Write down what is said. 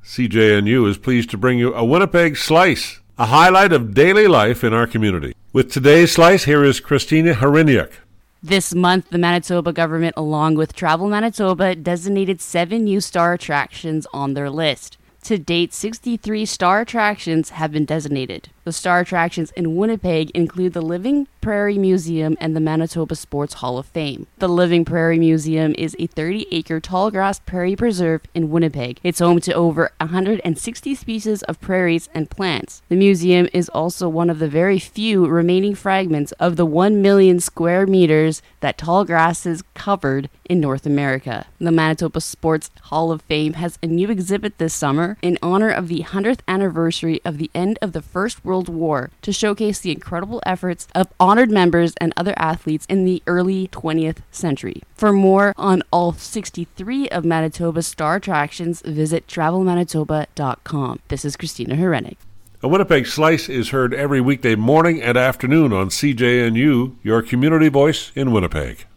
CJNU is pleased to bring you a Winnipeg Slice, a highlight of daily life in our community. With today's Slice, here is Christina Hryniuk. This month, the Manitoba government, along with Travel Manitoba, designated 7 new star attractions on their list. To date, 63 star attractions have been designated. The star attractions in Winnipeg include the Living Prairie Museum and the Manitoba Sports Hall of Fame. The Living Prairie Museum is a 30-acre tallgrass prairie preserve in Winnipeg. It's home to over 160 species of prairies and plants. The museum is also one of the very few remaining fragments of the 1 million square meters that tall grasses covered in North America. The Manitoba Sports Hall of Fame has a new exhibit this summer in honor of the 100th anniversary of the end of the First World War to showcase the incredible efforts of honored members and other athletes in the early 20th century. For more on all 63 of Manitoba's star attractions, visit travelmanitoba.com. This is Christina Hryniuk. A Winnipeg Slice is heard every weekday morning and afternoon on CJNU, your community voice in Winnipeg.